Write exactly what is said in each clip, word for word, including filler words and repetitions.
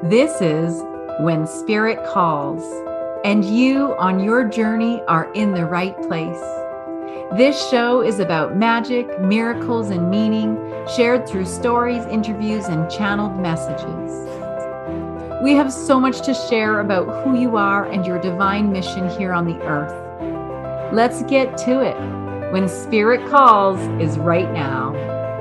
This is When Spirit Calls, and you on your journey are in the right place. This show is about magic, miracles, and meaning shared through stories, interviews, and channeled messages. We have so much to share about who you are and your divine mission here on the earth. Let's get to it. When Spirit Calls is right now.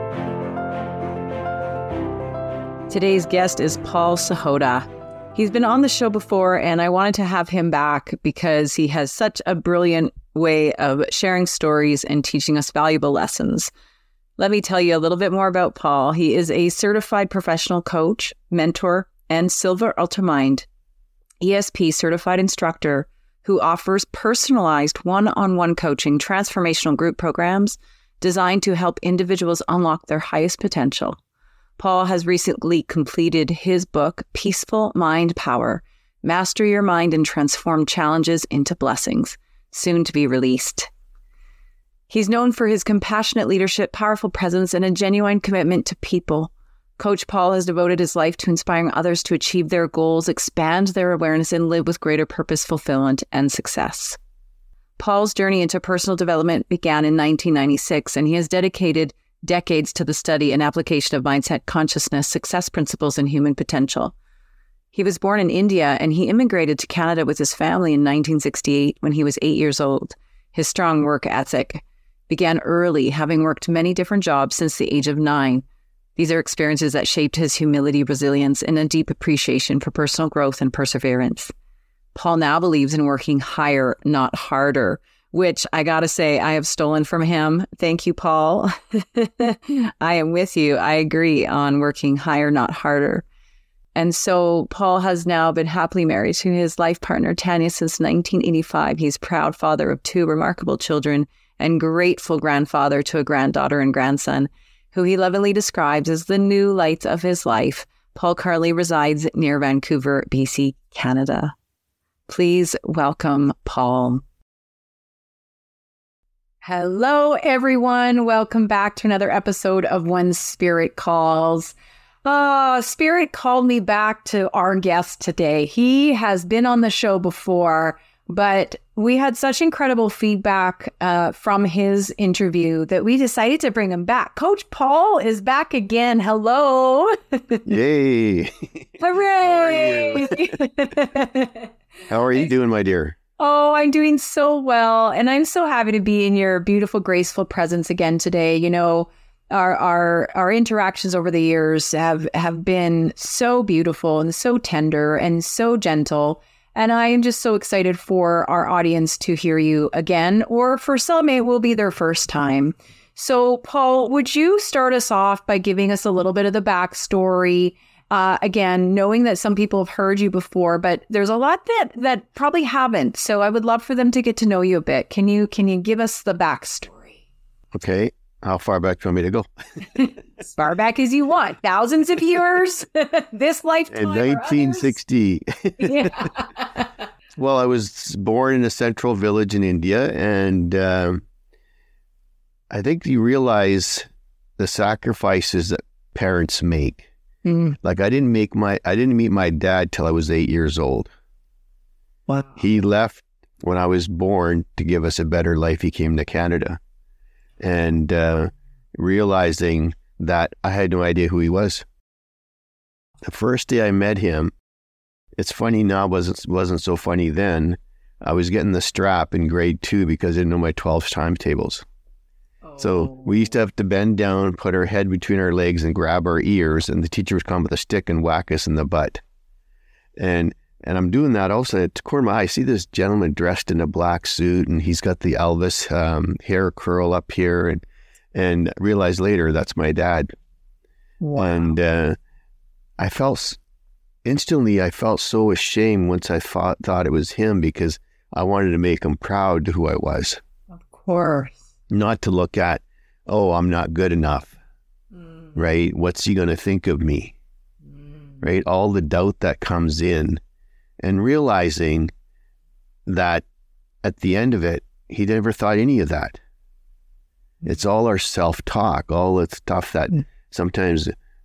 Today's guest is Paul Sahota. He's been on the show before, and I wanted to have him back because he has such a brilliant way of sharing stories and teaching us valuable lessons. Let me tell you a little bit more about Paul. He is a certified professional coach, mentor, and Silver Ultramind E S P certified instructor who offers personalized one-on-one coaching transformational group programs designed to help individuals unlock their highest potential. Paul has recently completed his book, Peaceful Mind Power, Master Your Mind and Transform Challenges into Blessings, soon to be released. He's known for his compassionate leadership, powerful presence, and a genuine commitment to people. Coach Paul has devoted his life to inspiring others to achieve their goals, expand their awareness, and live with greater purpose, fulfillment, and success. Paul's journey into personal development began in nineteen ninety-six, and he has dedicated decades to the study and application of mindset, consciousness, success principles, and human potential. He was born in India, and he immigrated to Canada with his family in nineteen sixty-eight when he was eight years old. His strong work ethic began early, having worked many different jobs since the age of nine. These are experiences that shaped his humility, resilience, and a deep appreciation for personal growth and perseverance. Paul now believes in working higher, not harder, which I gotta say, I have stolen from him. Thank you, Paul. I am with you. I agree on working higher, not harder. And so Paul has now been happily married to his life partner, Tanya, since nineteen eighty-five. He's proud father of two remarkable children and grateful grandfather to a granddaughter and grandson, who he lovingly describes as the new lights of his life. Paul currently resides near Vancouver, B C, Canada. Please welcome Paul. Hello, everyone. Welcome back to another episode of When Spirit Calls. Uh, Spirit called me back to our guest today. He has been on the show before, but we had such incredible feedback uh, from his interview that we decided to bring him back. Coach Paul is back again. Hello. Yay. Hooray. How are you, How are you doing, my dear? Oh, I'm doing so well. And I'm so happy to be in your beautiful, graceful presence again today. You know, our our our interactions over the years have, have been so beautiful and so tender and so gentle. And I am just so excited for our audience to hear you again, or for some, it will be their first time. So, Paul, would you start us off by giving us a little bit of the backstory? Uh, again, knowing that some people have heard you before, but there's a lot that, that probably haven't. So I would love for them to get to know you a bit. Can you can you give us the backstory? Okay. How far back do you want me to go? As far back as you want. Thousands of years, this lifetime. In nineteen sixty. Yeah. Well, I was born in a central village in India, and um, I think you realize the sacrifices that parents make. Mm. Like I didn't make my, I didn't meet my dad till I was eight years old. Wow. He left when I was born to give us a better life. He came to Canada, and uh, realizing that I had no idea who he was. The first day I met him, it's funny now, wasn't wasn't so funny then. I was getting the strap in grade two because I didn't know my twelve times tables. So we used to have to bend down, put our head between our legs and grab our ears, and the teacher would come with a stick and whack us in the butt. And and I'm doing that also at the corner of my eye. I see this gentleman dressed in a black suit, and he's got the Elvis um, hair curl up here, and and realized later that's my dad. Wow. And uh, I felt, instantly I felt so ashamed once I thought, thought it was him, because I wanted to make him proud to who I was. Of course. Not to look at, oh, I'm not good enough, mm. right? What's he going to think of me, mm. right? All the doubt that comes in, and realizing that at the end of it, he never thought any of that. It's all our self-talk, all the stuff that sometimes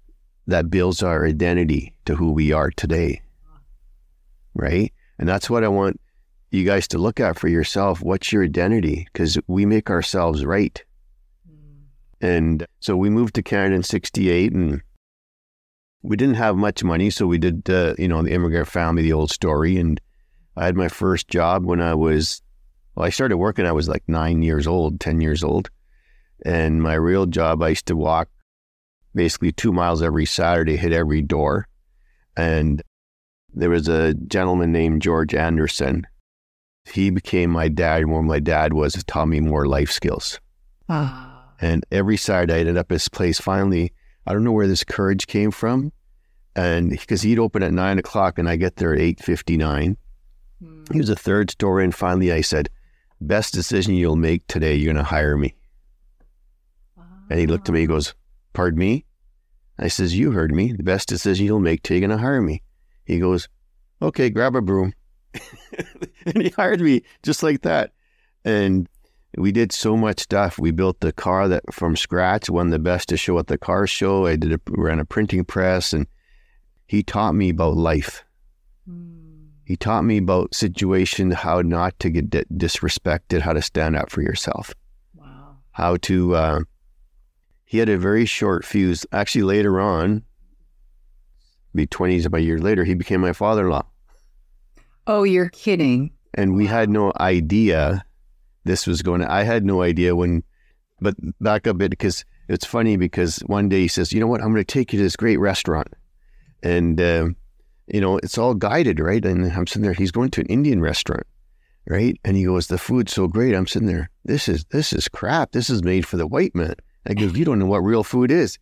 that builds our identity to who we are today, right? And that's what I want you guys to look at for yourself. What's your identity? Because we make ourselves right. Mm. And so we moved to Canada in sixty-eight, and we didn't have much money. So we did, uh, you know, the immigrant family, the old story. And I had my first job when I was, well, I started working, I was like nine years old, ten years old. And my real job, I used to walk basically two miles every Saturday, hit every door. And there was a gentleman named George Anderson. He became my dad, and where my dad was, taught me more life skills. Ah. And every Saturday I ended up at his place. Finally, I don't know where this courage came from. And because he'd open at nine o'clock and I get there at eight fifty-nine. Mm. He was a third story. And finally I said, best decision you'll make today, you're going to hire me. Ah. And he looked at me, he goes, pardon me? I says, you heard me. The best decision you'll make today, you're going to hire me. He goes, okay, grab a broom. And he hired me just like that. And we did so much stuff. We built the car that from scratch, won the best to show at the car show. I did a, ran a printing press, and he taught me about life. Mm. He taught me about situations, how not to get di- disrespected, how to stand up for yourself. Wow. How to, uh, he had a very short fuse. Actually, later on, be twenties about a year later, he became my father-in-law. Oh, you're kidding. And we had no idea this was going to, I had no idea when, but back up a bit, because it's funny, because one day he says, you know what, I'm going to take you to this great restaurant. And, uh, you know, it's all guided, right? And I'm sitting there, he's going to an Indian restaurant, right? And he goes, the food's so great. I'm sitting there, this is, this is crap. This is made for the white man. I go, you don't know what real food is.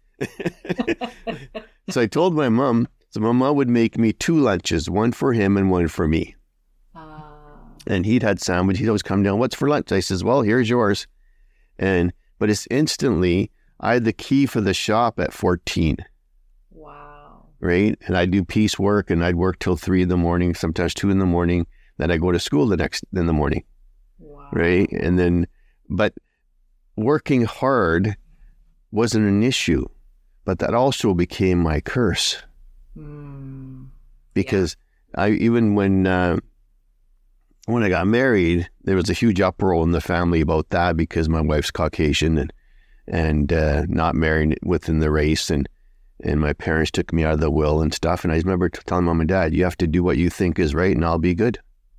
So I told my mom, so my mom would make me two lunches, one for him and one for me. Uh, and he'd had sandwich. He'd always come down, what's for lunch? I says, well, here's yours. And, but it's instantly, I had the key for the shop at fourteen. Wow. Right? And I'd do piecework, and I'd work till three in the morning, sometimes two in the morning. Then I go to school the next in the morning. Wow. Right? And then, but working hard wasn't an issue, but that also became my curse. Mm, because yeah. I even when uh, when I got married, there was a huge uproar in the family about that, because my wife's Caucasian and and uh, not married within the race, and and my parents took me out of the will and stuff. And I remember telling mom and dad, "You have to do what you think is right, and I'll be good."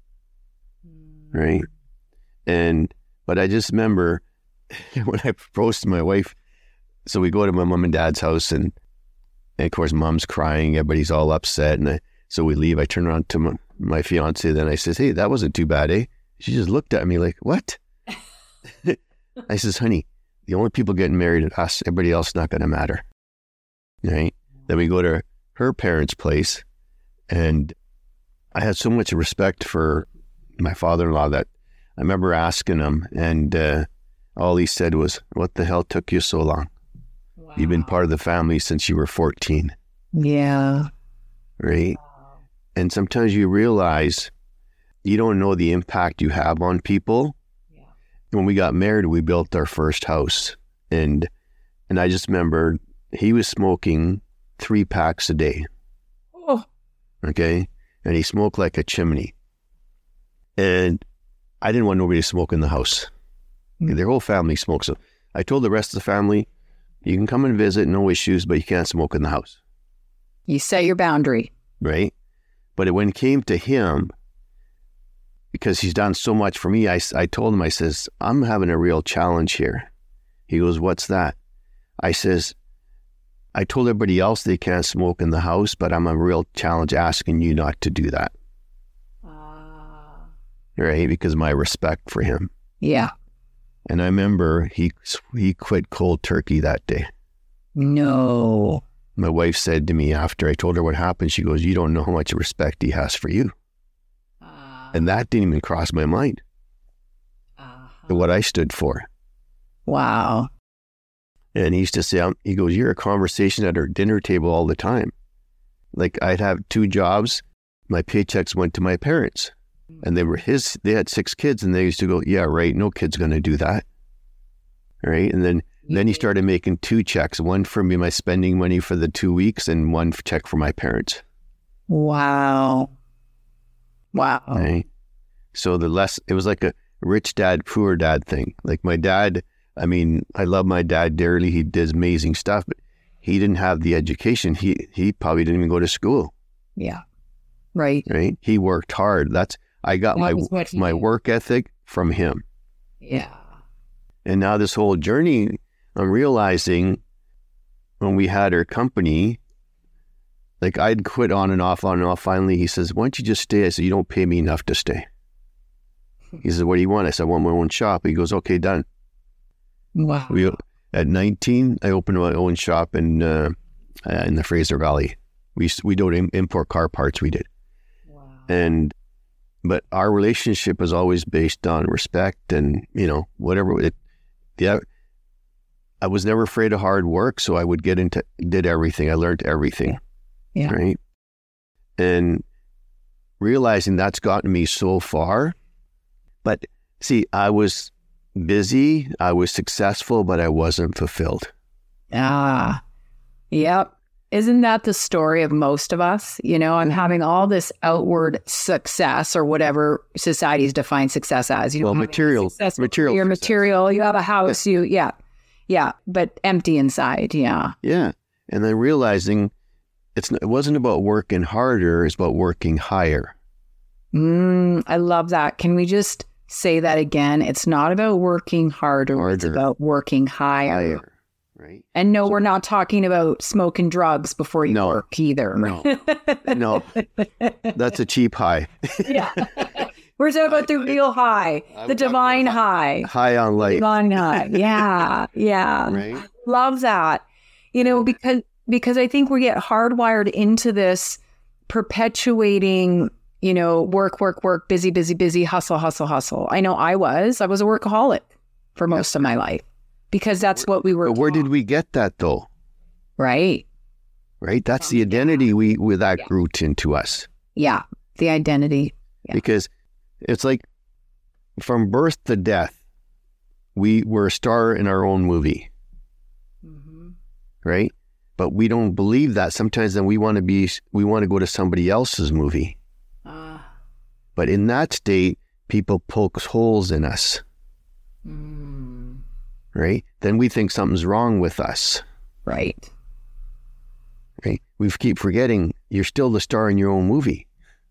Mm. Right, and but I just remember when I proposed to my wife. So we go to my mom and dad's house, and. And of course, mom's crying. Everybody's all upset. And I, so we leave. I turn around to my, my fiance. Then I says, hey, that wasn't too bad, eh? She just looked at me like, what? I says, honey, the only people getting married are us. Everybody else is not going to matter. Right? Then we go to her parents' place. And I had so much respect for my father-in-law that I remember asking him. And uh, all he said was, what the hell took you so long? Wow. You've been part of the family since you were fourteen. Yeah. Right? Wow. And sometimes you realize you don't know the impact you have on people. Yeah. When we got married, we built our first house. And and I just remember he was smoking three packs a day. Oh. Okay? And he smoked like a chimney. And I didn't want nobody to smoke in the house. Mm. Their whole family smoked. So I told the rest of the family, you can come and visit, no issues, but you can't smoke in the house. You set your boundary. Right? But when it came to him, because he's done so much for me, I, I told him, I says, I'm having a real challenge here. He goes, what's that? I says, I told everybody else they can't smoke in the house, but I'm a real challenge asking you not to do that. Uh... Right? Because of my respect for him. Yeah. And I remember he he quit cold turkey that day. No. My wife said to me after I told her what happened, she goes, you don't know how much respect he has for you. Uh, and that didn't even cross my mind. Uh-huh. What I stood for. Wow. And he used to say, um, he goes, you're a conversation at our dinner table all the time. Like I'd have two jobs. My paychecks went to my parents. And they were his, they had six kids, and they used to go, yeah, right, no kid's going to do that. Right? And then Then he started making two checks, one for me, my spending money for the two weeks and one check for my parents. Wow. Wow. Right? So the less, it was like a rich dad, poor dad thing. Like my dad, I mean, I love my dad dearly. He did amazing stuff, but he didn't have the education. He he probably didn't even go to school. Yeah. Right. Right. He worked hard. That's, I got That my my did. work ethic from him. Yeah. And now this whole journey, I'm realizing when we had our company, like I'd quit on and off, on and off. Finally, he says, why don't you just stay? I said, you don't pay me enough to stay. He says, what do you want? I said, I want my own shop. He goes, okay, done. Wow. We, at nineteen, I opened my own shop in uh, uh, in the Fraser Valley. We we don't im- import car parts. We did. Wow. And, but our relationship was always based on respect and, you know, whatever it, yeah. I was never afraid of hard work. So I would get into, did everything. I learned everything. Yeah. Right. And realizing that's gotten me so far. But see, I was busy, I was successful, but I wasn't fulfilled. Ah, yep. Isn't that the story of most of us? You know, I'm having all this outward success or whatever society's defined success as. You Well, know, material, success, material your success. material, you have a house, you, yeah, yeah, but empty inside. Yeah. Yeah. And then realizing it's it wasn't about working harder, it's about working higher. Mm, I love that. Can we just say that again? It's not about working harder, Harder. it's about working higher. Higher. Right? And no, we're not talking about smoking drugs before you No. work either. No. No. That's a cheap high. Yeah. We're talking about the real high, I'm the talking divine about high. High on life. Divine high. Yeah. Yeah. Right? Love that. You know, because because I think we get hardwired into this perpetuating, you know, work, work, work, busy, busy, busy, hustle, hustle, hustle. I know I was. I was a workaholic for most of my life because that's what we were But where taught, did we get that though? right? Right? That's the identity we, we that Yeah. grew into us. Yeah. The identity. Yeah. Because it's like from birth to death, we were a star in our own movie, Mm-hmm. right? But we don't believe that. Sometimes then we want to be, we want to go to somebody else's movie. Uh, But in that state, people poke holes in us, mm, right? Then we think something's wrong with us, right. right? We keep forgetting you're still the star in your own movie.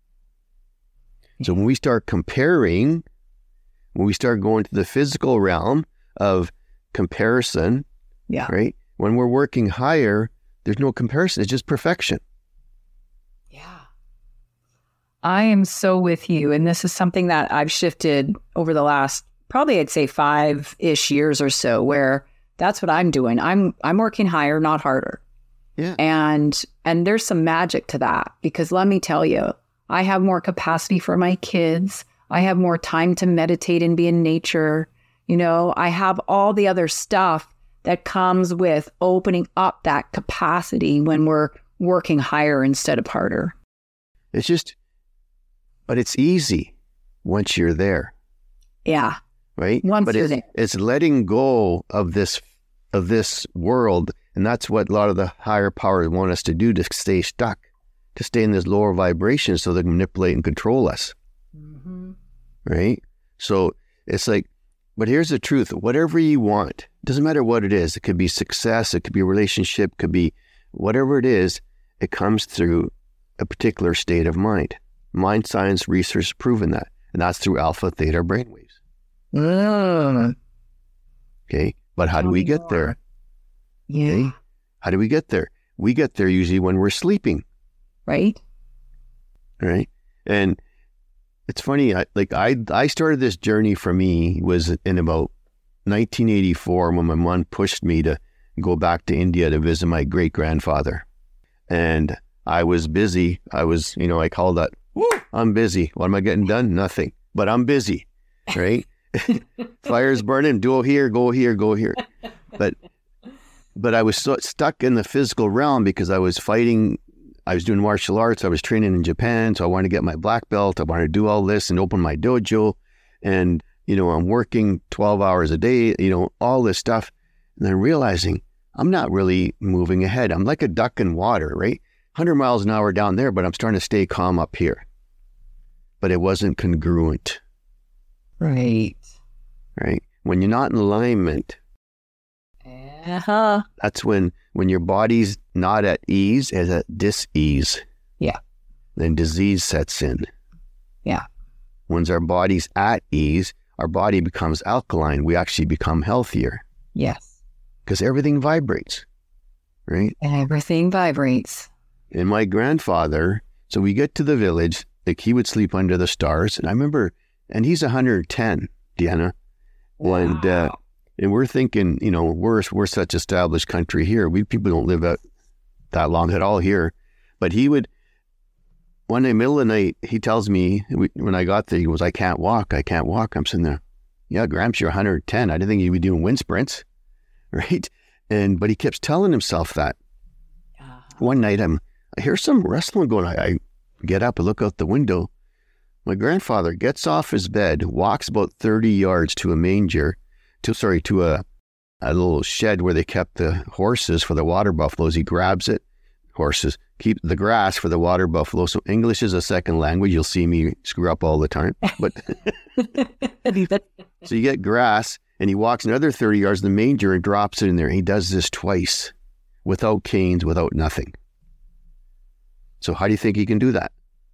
So when we start comparing, when we start going to the physical realm of comparison, Yeah. right? When we're working higher, there's no comparison. It's just perfection. Yeah. I am so with you. And this is something that I've shifted over the last, probably I'd say five-ish years or so, where that's what I'm doing. I'm I'm working higher, not harder. Yeah. And and there's some magic to that because let me tell you, I have more capacity for my kids. I have more time to meditate and be in nature. You know, I have all the other stuff that comes with opening up that capacity when we're working higher instead of harder. It's just, but it's easy once you're there, Yeah. right? Once but you're it's, there. it's letting go of this of this world, and that's what a lot of the higher powers want us to do, to stay stuck, to stay in this lower vibration so they can manipulate and control us, Mm-hmm. right? So it's like, but here's the truth. Whatever you want, doesn't matter what it is. It could be success. It could be a relationship. It could be whatever it is. It comes through a particular state of mind. Mind science research has proven that. And that's through alpha, theta brainwaves. Mm. Okay. But how do Tell we me get more. there? Yeah. Okay. How do we get there? We get there usually when we're sleeping. Right? Right. And it's funny, I, like I I started this journey for me was in about nineteen eighty-four when my mom pushed me to go back to India to visit my great grandfather. And I was busy. I was, you know, I call that, woo, I'm busy. What am I getting done? Nothing. But I'm busy, right? Fire's burning, go here, go here, go here. But but I was so stuck in the physical realm because I was fighting. I was doing martial arts. I was training in Japan. So I wanted to get my black belt. I wanted to do all this and open my dojo. And, you know, I'm working twelve hours a day, you know, all this stuff. And then realizing I'm not really moving ahead. I'm like a duck in water, right? one hundred miles an hour down there, but I'm starting to stay calm up here. But it wasn't congruent. Right. Right? When you're not in alignment, uh-huh. that's when, when your body's not at ease, it's at dis-ease. Yeah. Then disease sets in. Yeah. Once our body's at ease, our body becomes alkaline. We actually become healthier. Yes. Because everything vibrates, right? Everything vibrates. And my grandfather, so we get to the village, like he would sleep under the stars. And I remember, and he's one hundred ten, Deanna. Wow. And, uh, and we're thinking, you know, we're, we're such established country here. We people don't live out that long at all here. But he would, one day, middle of the night, he tells me, when I got there, he goes, I can't walk, I can't walk. I'm sitting there, yeah, Gramps, you're one hundred ten. I didn't think you'd be doing wind sprints, right? And, but he keeps telling himself that. Uh-huh. One night, I'm, I hear some rustling going. I, I get up and look out the window. My grandfather gets off his bed, walks about thirty yards to a manger, to, sorry, to a, a little shed where they kept the horses for the water buffaloes. He grabs it, horses, keep the grass for the water buffalo. So English is a second language. You'll see me screw up all the time. But so you get grass, and he walks another thirty yards to the manger and drops it in there. He does this twice without canes, without nothing. So how do you think he can do that?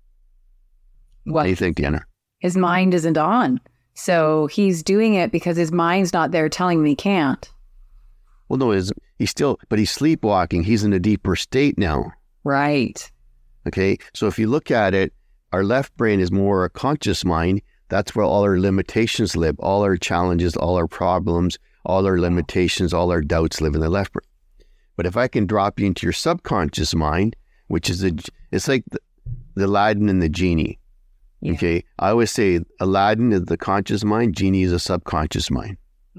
What do you think, Deanna? His mind isn't on. So he's doing it because his mind's not there telling him he can't. Well, no, he's, he's still, but he's sleepwalking. He's in a deeper state now. Right. Okay. So if you look at it, our left brain is more a conscious mind. That's where all our limitations live, all our challenges, all our problems, all our limitations, all our doubts live in the left brain. But if I can drop you into your subconscious mind, which is a, it's like the, the Aladdin and the genie. Yeah. Okay. I always say Aladdin is the conscious mind, genie is a subconscious mind.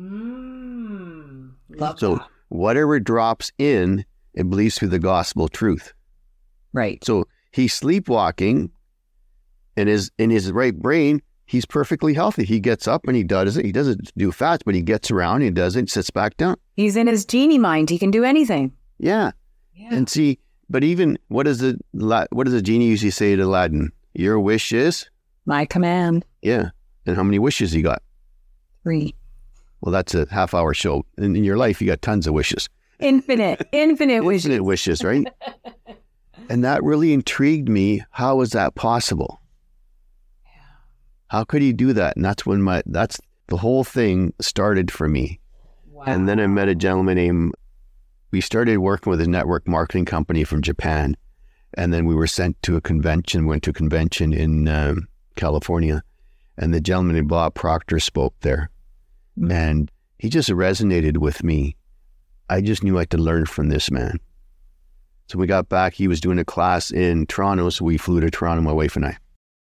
Mm, love so that. Whatever drops in, it believes through the gospel truth. Right. So he's sleepwalking, and his in his right brain, he's perfectly healthy. He gets up and he does it. He doesn't do fast, but he gets around, he does it, sits back down. He's in his genie mind. He can do anything. Yeah. yeah. And see, but even, what does the, what does the genie usually say to Aladdin? Your wish is? My command. Yeah. And how many wishes he got? Three. Well, that's a half hour show. In, in your life, you got tons of wishes. Infinite, infinite wishes. Infinite wishes, right? And that really intrigued me. How is that possible? Yeah. How could he do that? And that's when my, that's the whole thing started for me. Wow. And then I met a gentleman named, we started working with a network marketing company from Japan. And then we were sent to a convention, went to a convention in um, California. And the gentleman named Bob Proctor spoke there. Mm-hmm. And he just resonated with me. I just knew I had to learn from this man. So we got back, he was doing a class in Toronto, so we flew to Toronto, my wife and I.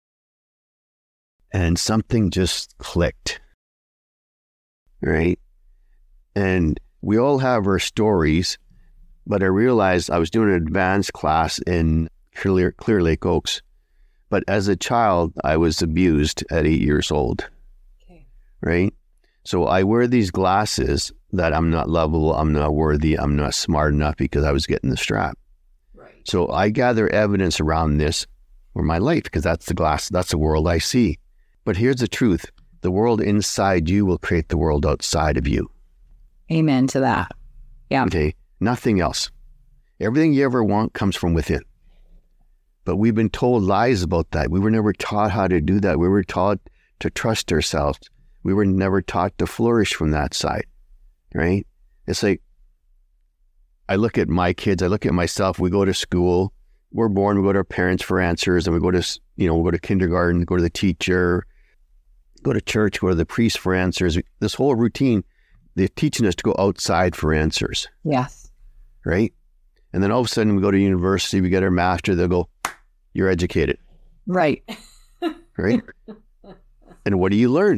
And something just clicked, right? And we all have our stories, but I realized I was doing an advanced class in Clear, Clear Lake Oaks. But as a child, I was abused at eight years old, okay. Right? So I wear these glasses that I'm not lovable, I'm not worthy, I'm not smart enough because I was getting the strap. Right. So I gather evidence around this for my life because that's the glass, that's the world I see. But here's the truth. The world inside you will create the world outside of you. Amen to that. Yeah. Okay. Nothing else. Everything you ever want comes from within. But we've been told lies about that. We were never taught how to do that. We were taught to trust ourselves. We were never taught to flourish from that side, right? It's like, I look at my kids, I look at myself, we go to school, we're born, we go to our parents for answers, and we go to, you know, we go to kindergarten, go to the teacher, go to church, go to the priest for answers. This whole routine, they're teaching us to go outside for answers. Yes. Right? And then all of a sudden we go to university, we get our master, they'll go, you're educated. Right. Right? And what do you learn?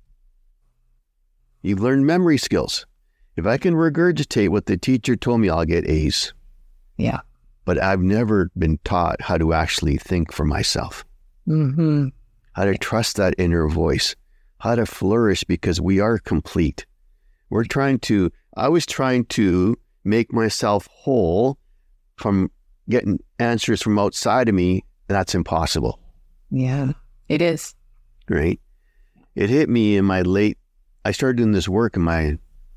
You learn memory skills. If I can regurgitate what the teacher told me, I'll get A's. Yeah. But I've never been taught how to actually think for myself. Mm-hmm. How to trust that inner voice. How to flourish because we are complete. We're trying to I was trying to make myself whole from getting answers from outside of me. That's impossible. Yeah, it is. Right? It hit me in my late, I started doing this work in my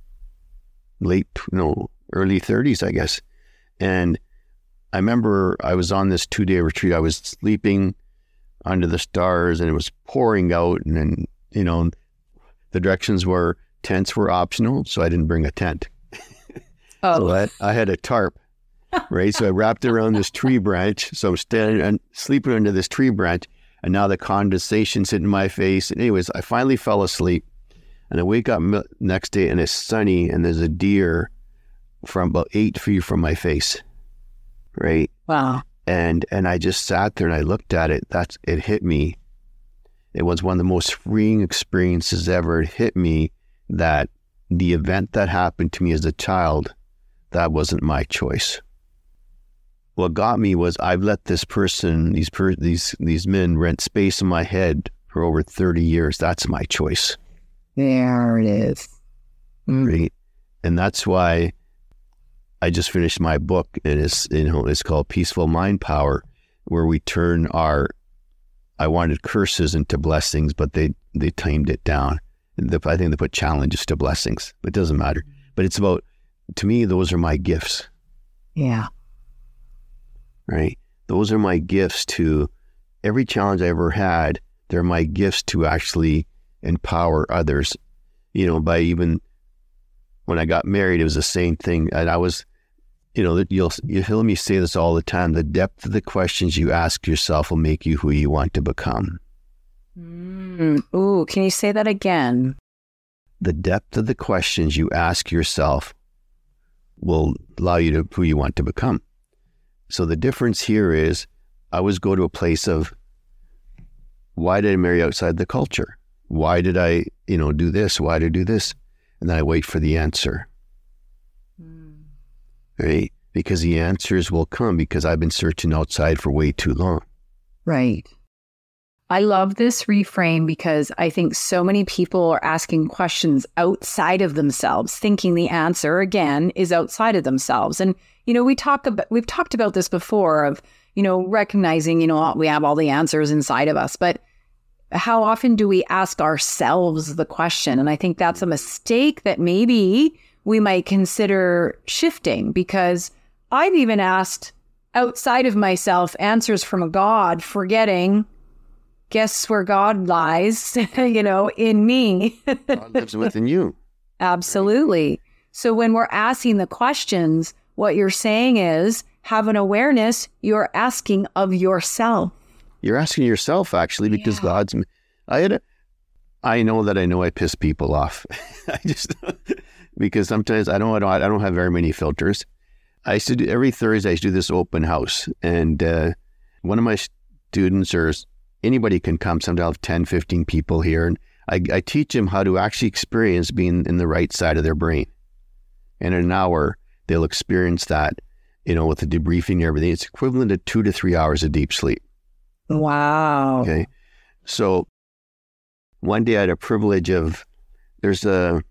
late, no, early thirties, I guess. And I remember I was on this two-day retreat. I was sleeping under the stars and it was pouring out. And then, you know, the directions were tents were optional. So I didn't bring a tent. Oh. So I, I had a tarp, right? So I wrapped it around this tree branch. So I'm standing and sleeping under this tree branch. And now the condensation's hitting my face. And anyways, I finally fell asleep. And I wake up next day and it's sunny and there's a deer from about eight feet from my face, right? Wow. And and I just sat there and I looked at it. That's it hit me. It was one of the most freeing experiences ever. It hit me that the event that happened to me as a child, that wasn't my choice. What got me was I've let this person, these per, these these men rent space in my head for over thirty years. That's my choice. There it is. Mm. Right? And that's why I just finished my book, and it's, you know, it's called Peaceful Mind Power, where we turn our, I wanted curses into blessings, but they, they tamed it down. The, I think they put challenges to blessings, but it doesn't matter. But it's about, to me, those are my gifts. Yeah. Right? Those are my gifts to every challenge I ever had. They're my gifts to actually empower others. You know, by even when I got married, it was the same thing. And I was, you know, you'll, you'll hear me say this all the time. The depth of the questions you ask yourself will make you who you want to become. Mm. Ooh, can you say that again? The depth of the questions you ask yourself will allow you to who you want to become. So the difference here is I always go to a place of, why did I marry outside the culture? Why did I, you know, do this? Why did I do this? And then I wait for the answer. Mm. Right? Because the answers will come because I've been searching outside for way too long. Right. I love this reframe because I think so many people are asking questions outside of themselves, thinking the answer, again, is outside of themselves. And, you know, we talk about, we've talked about this before of, you know, recognizing, you know, we have all the answers inside of us, but how often do we ask ourselves the question? And I think that's a mistake that maybe we might consider shifting, because I've even asked outside of myself answers from a God, forgetting, guess where God lies, you know, in me. God lives within you. Absolutely. So when we're asking the questions, what you're saying is have an awareness you're asking of yourself. You're asking yourself, actually, because yeah. God's, I had a, I know that I know I piss people off. I just, because sometimes I don't, I don't, I don't have very many filters. I used to do, every Thursday, I used to do this open house. And uh, one of my students, or anybody can come, sometimes I'll have ten, fifteen people here. And I, I teach them how to actually experience being in the right side of their brain. And in an hour, they'll experience that, you know, with the debriefing and everything. It's equivalent to two to three hours of deep sleep. Wow. Okay. So one day I had a privilege of, there's a,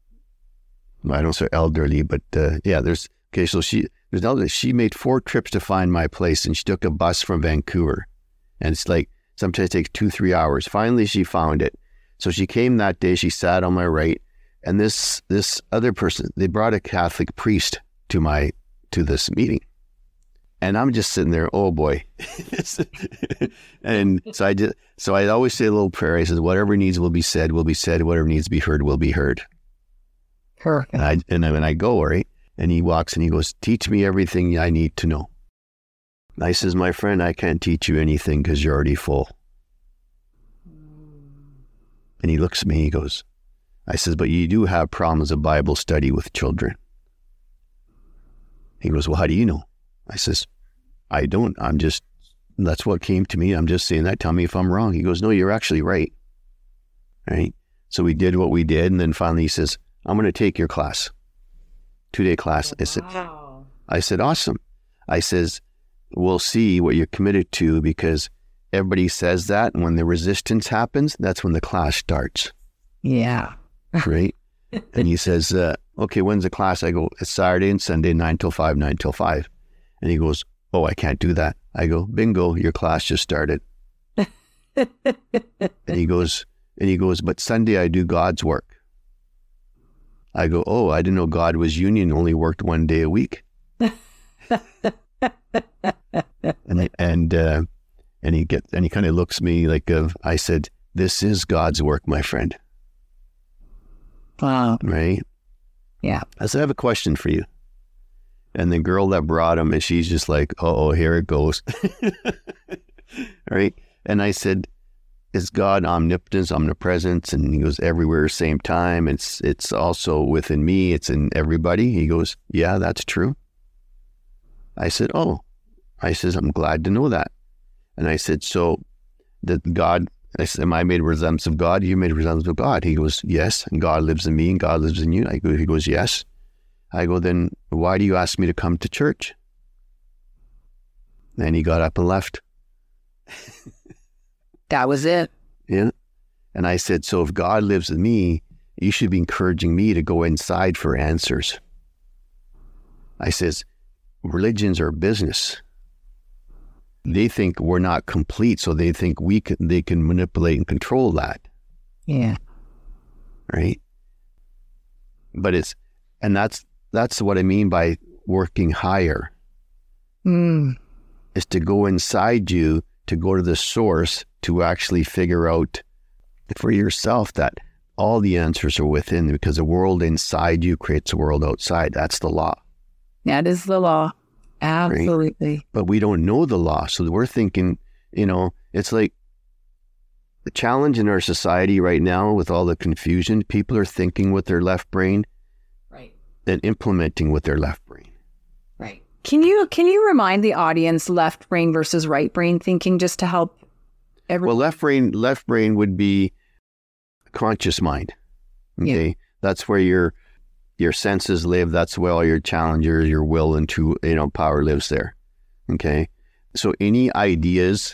I don't say elderly, but uh, yeah, there's, okay, so she, there's elderly, she made four trips to find my place, and she took a bus from Vancouver. And it's like, sometimes it takes two, three hours. Finally, she found it. So she came that day, she sat on my right, and this, this other person, they brought a Catholic priest to my, to this meeting. And I'm just sitting there, oh boy. And so I did, so I always say a little prayer. I said, whatever needs will be said, will be said. Whatever needs to be heard, will be heard. Perfect. And I, and then I go, right? And he walks and he goes, teach me everything I need to know. And I says, my friend, I can't teach you anything because you're already full. And he looks at me, he goes, I says, but you do have problems of Bible study with children. He goes, well, how do you know? I says, I don't, I'm just, that's what came to me. I'm just saying that. Tell me if I'm wrong. He goes, no, you're actually right. Right? So we did what we did. And then finally he says, I'm going to take your class, two day class. I said, wow. I said, awesome. I says, we'll see what you're committed to, because everybody says that. And when the resistance happens, that's when the class starts. Yeah. Right? And he says, uh, okay, when's the class? I go, it's Saturday and Sunday, nine till five, nine till five. And he goes, oh, I can't do that. I go, bingo, your class just started. and he goes, and he goes, but Sunday I do God's work. I go, oh, I didn't know God was union, only worked one day a week. and and uh, and he get and he kind of looks at me like, uh, I said, this is God's work, my friend. Wow. Right? Yeah. I said, I have a question for you. And the girl that brought him, and she's just like, oh, here it goes. Right? And I said, is God omnipotence, omnipresence? And he goes, everywhere, same time. It's it's also within me. It's in everybody. He goes, yeah, that's true. I said, oh. I says, I'm glad to know that. And I said, so that God, I said, am I made a resemblance of God? You made a resemblance of God. He goes, yes. And God lives in me and God lives in you. I go, he goes, yes. I go, then why do you ask me to come to church? And he got up and left. That was it. Yeah. And I said, so if God lives in me, you should be encouraging me to go inside for answers. I says, religions are business. They think we're not complete, so they think we can, they can manipulate and control that. Yeah. Right? But it's, and that's, that's what I mean by working higher. Mm. Is to go inside you, to go to the source, to actually figure out for yourself that all the answers are within, because the world inside you creates a world outside. That's the law. That is the law. Absolutely. Right? But we don't know the law. So we're thinking, you know, it's like the challenge in our society right now with all the confusion. People are thinking with their left brain, right, and implementing with their left brain. Right. Can you can you remind the audience left brain versus right brain thinking, just to help everyone? Well, left brain left brain would be conscious mind. Okay, yeah. That's where your your senses live. That's where all your challengers, your will and true, you know, power lives there. Okay, so any ideas,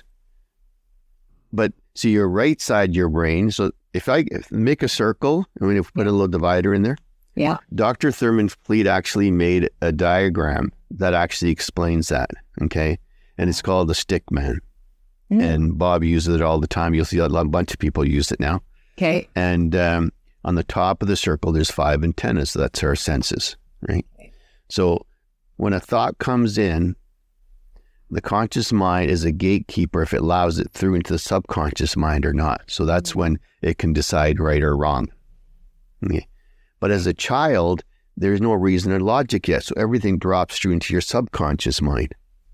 but see your right side, your brain. So if I if make a circle, I mean, if we put a little divider in there. Yeah. Doctor Thurman Fleet actually made a diagram that actually explains that. Okay, and it's called the stick man. Mm. And Bob uses it all the time. You'll see a bunch of people use it now. Okay. And um, on the top of the circle, there's five antennas. So that's our senses, right? Okay. So when a thought comes in, the conscious mind is a gatekeeper if it allows it through into the subconscious mind or not. So that's mm-hmm. when it can decide right or wrong. Okay. But as a child, there's no reason or logic yet. So everything drops through into your subconscious mind.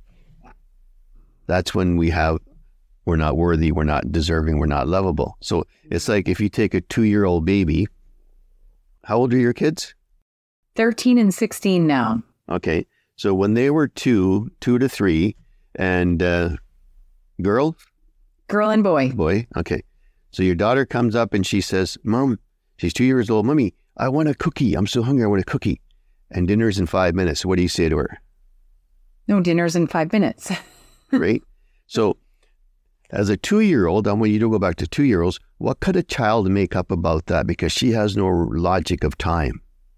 That's when we have, we're not worthy, we're not deserving, we're not lovable. So it's like if you take a two-year-old baby, how old are your kids? thirteen and sixteen now. Okay. So when they were two, two to three, and uh, girl? Girl and boy. Boy, okay. So your daughter comes up and she says, Mom, she's two years old, Mommy, I want a cookie. I'm so hungry, I want a cookie. And dinner's in five minutes. What do you say to her? No, dinner's in five minutes. Right? So as a two-year-old, I want you to go back to two-year-olds, what could a child make up about that? Because she has no logic of time.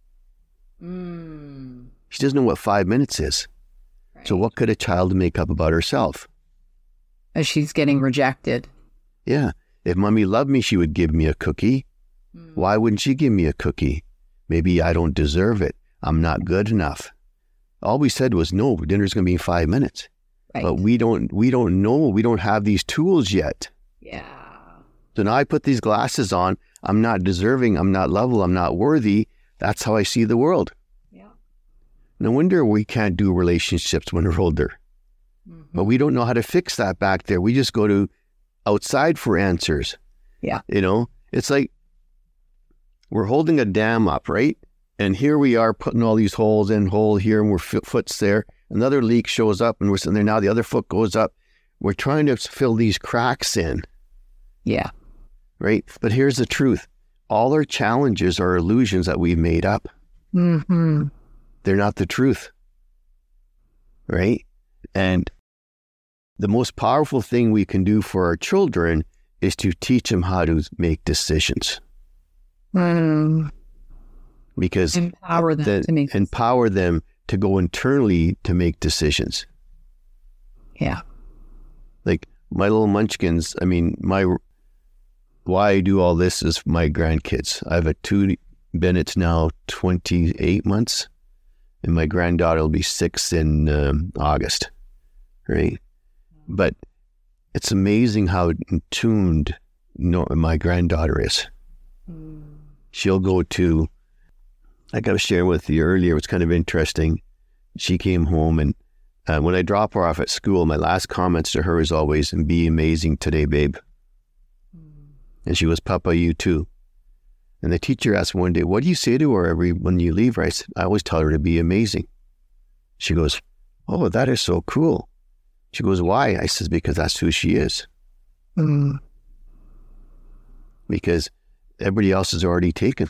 Mm. She doesn't know what five minutes is. Right. So what could a child make up about herself? As she's getting rejected. Yeah. If Mommy loved me, she would give me a cookie. Mm. Why wouldn't she give me a cookie? Maybe I don't deserve it. I'm not good enough. All we said was, no, dinner's going to be in five minutes. Right. But we don't, we don't know. We don't have these tools yet. Yeah. So now I put these glasses on. I'm not deserving. I'm not lovable. I'm not worthy. That's how I see the world. Yeah. No wonder we can't do relationships when we're older. Mm-hmm. But we don't know how to fix that back there. We just go to outside for answers. Yeah. You know, it's like we're holding a dam up, right? And here we are putting all these holes in, hole here, and we're f- foot's there. Another leak shows up, and we're sitting there now. The other foot goes up. We're trying to fill these cracks in. Yeah. Right? But here's the truth. All our challenges are illusions that we've made up. Mm-hmm. They're not the truth. Right? And the most powerful thing we can do for our children is to teach them how to make decisions. Mm. because empower them the, to make empower them to go internally to make decisions. Yeah. Like my little munchkins, I mean, my why I do all this is my grandkids. I have a two, Bennett's now twenty-eight months, and my granddaughter will be six in um, August, right? But it's amazing how tuned no, my granddaughter is. Mm. She'll go to, like I was sharing with you earlier, it's kind of interesting. She came home, and uh, when I drop her off at school, my last comments to her is always, "Be amazing today, babe." Mm. And she goes, "Papa, you too." And the teacher asked one day, "What do you say to her every when you leave her?" I said, "I always tell her to be amazing." She goes, "Oh, that is so cool." She goes, "Why?" I says, "Because that's who she is." Mm. Because everybody else is already taken.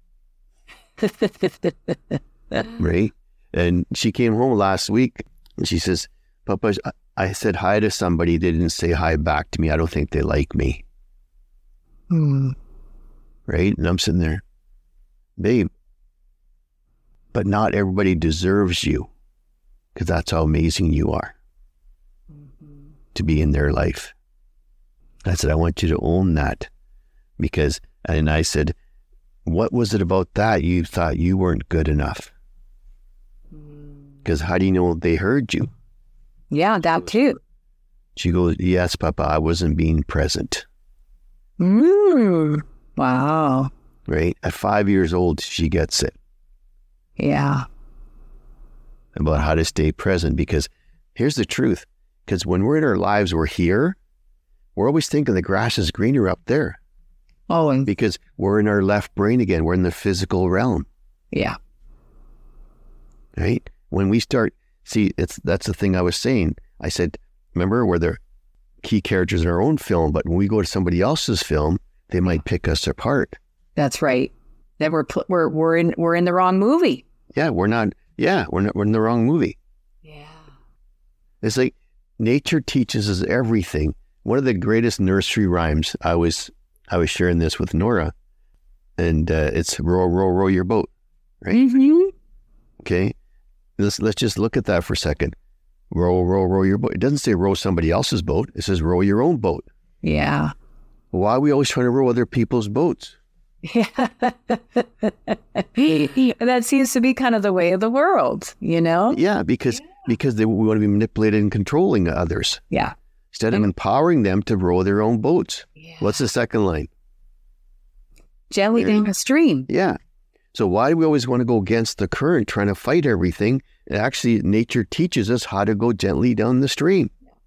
Right? And she came home last week and she says, "Papa, I said hi to somebody. They didn't say hi back to me. I don't think they like me." Mm. Right? And I'm sitting there, "Babe, but not everybody deserves you, because that's how amazing you are mm-hmm. to be in their life." I said, "I want you to own that." Because, and I said, "What was it about that you thought you weren't good enough?" Because how do you know they heard you? Yeah, that too. She goes, "Yes, Papa, I wasn't being present." Mm. Wow. Right? At five years old, she gets it. Yeah. About how to stay present. Because here's the truth. Because when we're in our lives, we're here. We're always thinking the grass is greener up there. Oh, and because we're in our left brain again. We're in the physical realm. Yeah. Right? When we start, see, it's that's the thing I was saying. I said, remember, we're the key characters in our own film, but when we go to somebody else's film, they might pick us apart. That's right. That we're we're we're in we're in the wrong movie. Yeah, we're not. Yeah, we're not. We're in the wrong movie. Yeah. It's like nature teaches us everything. One of the greatest nursery rhymes. I was I was sharing this with Nora, and uh, it's row row row your boat, right? Mm-hmm. Okay. Let's let's just look at that for a second. Row row row your boat. It doesn't say row somebody else's boat. It says row your own boat. Yeah. Why are we always trying to row other people's boats? Yeah. That seems to be kind of the way of the world, you know? Yeah, because yeah. because they, we want to be manipulated and controlling others. Yeah. Instead of empowering them to row their own boats. Yeah. What's the second line? Gently down the stream. Yeah. So why do we always want to go against the current, trying to fight everything? And actually, nature teaches us how to go gently down the stream.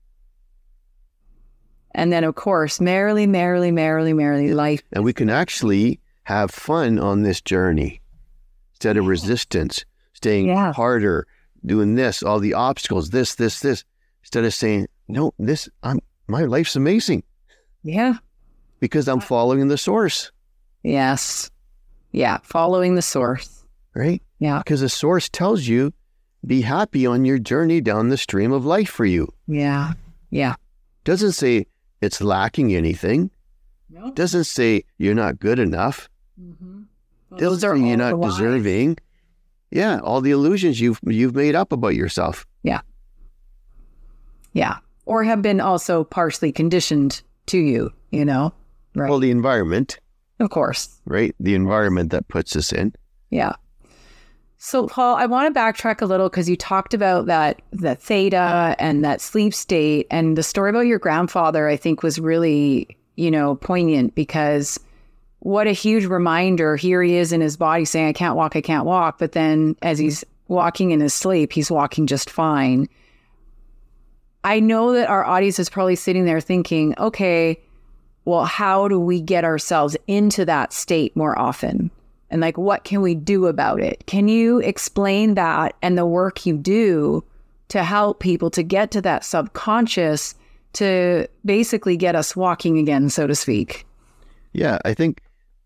And then, of course, merrily, merrily, merrily, merrily, life. And we can actually have fun on this journey instead of resistance, staying yeah. harder, doing this, all the obstacles, this, this, this, instead of saying, no, this, I'm, my life's amazing. Yeah. Because I'm following the source. Yes. Yeah. Following the source. Right? Yeah. Because the source tells you, be happy on your journey down the stream of life for you. Yeah. Yeah. Doesn't say it's lacking anything. No. Doesn't say you're not good enough. Mm-hmm. Well, doesn't say you're not deserving. Yeah, all the illusions you've you've made up about yourself. Yeah. Yeah. Or have been also partially conditioned to you, you know? Right. Well, the environment. Of course. Right? The environment that puts us in. Yeah. So, Paul, I want to backtrack a little because you talked about that, that theta and that sleep state, and the story about your grandfather, I think, was really, you know, poignant, because what a huge reminder. Here he is in his body saying, I can't walk, I can't walk. But then as he's walking in his sleep, he's walking just fine. I know that our audience is probably sitting there thinking, okay, well, how do we get ourselves into that state more often? And like, what can we do about it? Can you explain that and the work you do to help people to get to that subconscious to basically get us walking again, so to speak? Yeah, I think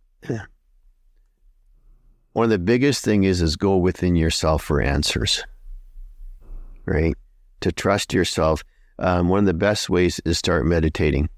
one of the biggest thing is, is go within yourself for answers, right? To trust yourself. Um, one of the best ways is start meditating.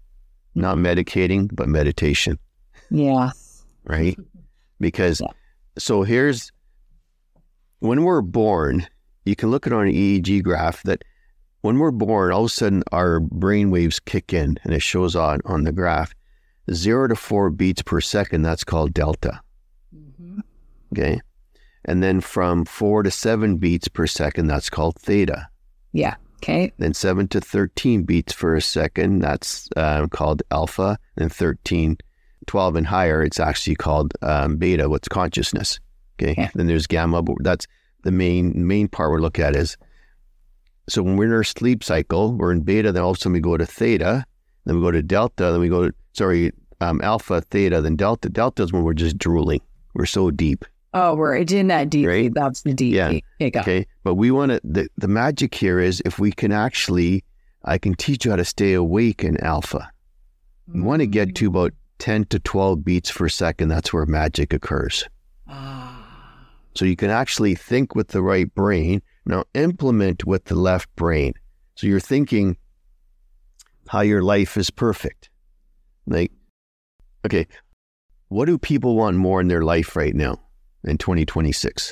Not medicating, but meditation. Yeah. Right? Because yeah. so here's, when we're born, you can look at on an E E G graph that when we're born, all of a sudden our brain waves kick in, and it shows on, on the graph, zero to four beats per second, that's called delta. Mm-hmm. Okay. And then from four to seven beats per second, that's called theta. Yeah. Okay. Then seven to thirteen beats per a second, that's uh, called alpha. And thirteen, twelve and higher, it's actually called um, beta, what's consciousness. Okay. Yeah. Then there's gamma, but that's the main main part we're looking at is, so when we're in our sleep cycle, we're in beta, then all of a sudden we go to theta, then we go to delta, then we go to, sorry, um, alpha, theta, then delta. Delta is when we're just drooling. We're so deep. Oh, we're in that deep. Right? That's the deep. Yeah. Deep. Okay. But we want to, the, the magic here is if we can actually, I can teach you how to stay awake in alpha. You mm-hmm. want to get to about ten to twelve beats per second. That's where magic occurs. Ah. So you can actually think with the right brain. Now implement with the left brain. So you're thinking how your life is perfect. Like, okay, what do people want more in their life right now in twenty twenty-six?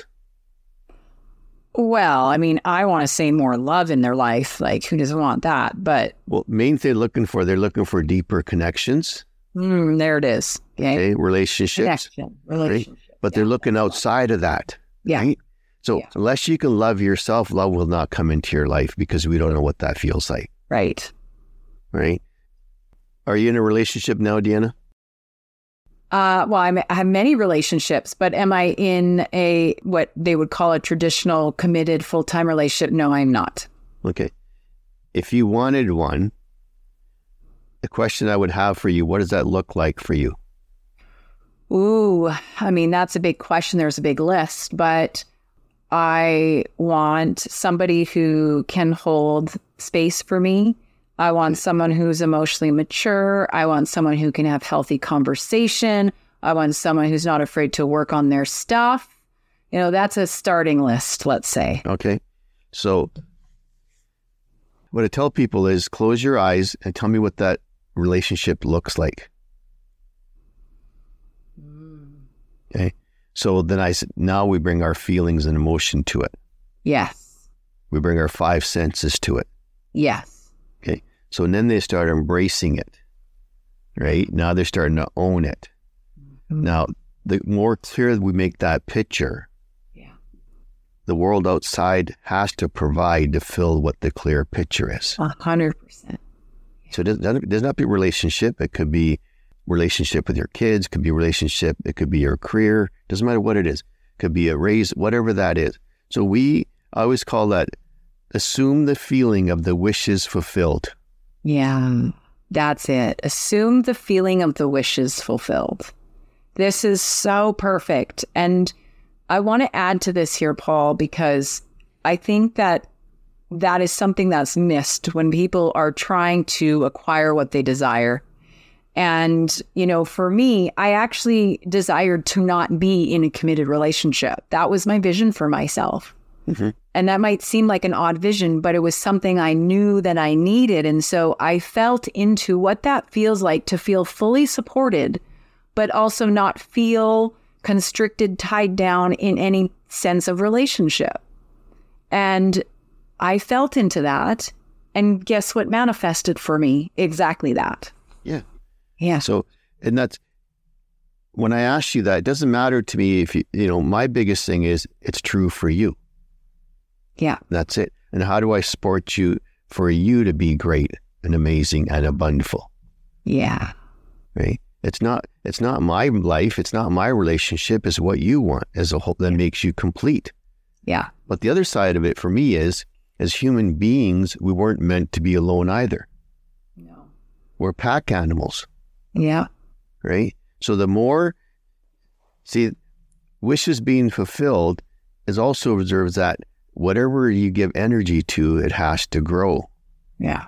Well, I mean, I want to say more love in their life. Like, who doesn't want that? But well, main thing they're looking for, they're looking for deeper connections. Mm, there it is. Okay, okay relationships. Connection, relationship. Right? But yeah, they're looking outside of that. Yeah. Right? So yeah. unless you can love yourself, love will not come into your life because we don't know what that feels like. Right. Right. Are you in a relationship now, Deanna? Uh, well, I'm, I have many relationships, but am I in a, what they would call a traditional committed full-time relationship? No, I'm not. Okay. If you wanted one, the question I would have for you, what does that look like for you? Ooh, I mean, that's a big question. There's a big list, but I want somebody who can hold space for me. I want someone who's emotionally mature. I want someone who can have healthy conversation. I want someone who's not afraid to work on their stuff. You know, that's a starting list, let's say. Okay. So what I tell people is close your eyes and tell me what that relationship looks like. Okay. So then I said, now we bring our feelings and emotion to it. Yes. We bring our five senses to it. Yes. Okay. So then they start embracing it, right? Now they're starting to own it. Mm-hmm. Now, the more clear we make that picture, yeah, the world outside has to provide to fill what the clear picture is. A hundred percent. So it doesn't, it does not be a relationship. It could be relationship with your kids, could be a relationship, it could be your career, doesn't matter what it is. It could be a raise, whatever that is. So we, I always call that, assume the feeling of the wishes fulfilled. Yeah, that's it. Assume the feeling of the wishes fulfilled. This is so perfect. And I want to add to this here, Paul, because I think that that is something that's missed when people are trying to acquire what they desire. And, you know, for me, I actually desired to not be in a committed relationship. That was my vision for myself. Mm-hmm. And that might seem like an odd vision, but it was something I knew that I needed. And so I felt into what that feels like to feel fully supported, but also not feel constricted, tied down in any sense of relationship. And I felt into that. And guess what manifested for me? Exactly that. Yeah. Yeah. So, and that's, when I ask you that, it doesn't matter to me if you, you know, my biggest thing is it's true for you. Yeah. That's it. And how do I support you for you to be great and amazing and abundant? Yeah. Right. It's not, it's not my life. It's not my relationship. It's what you want as a whole that yeah. makes you complete. Yeah. But the other side of it for me is, as human beings, we weren't meant to be alone either. No. We're pack animals. Yeah. Right. So the more, see, wishes being fulfilled is also observes that whatever you give energy to, it has to grow. Yeah.